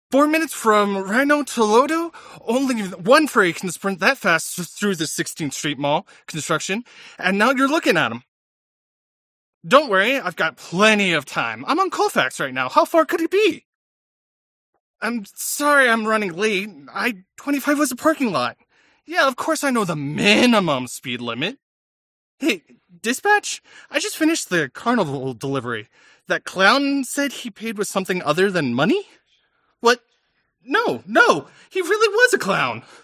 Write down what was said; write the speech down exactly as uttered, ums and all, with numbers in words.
Four minutes from Rhino to Lodo? Only one furry can sprint that fast through the sixteenth Street Mall construction, and now you're looking at him. Don't worry, I've got plenty of time. I'm on Colfax right now. How far could it be? I'm sorry I'm running late. I twenty-five was a parking lot. Yeah, of course I know the minimum speed limit. Hey, dispatch? I just finished the carnival delivery. That clown said he paid with something other than money? What? No, no, he really was a clown.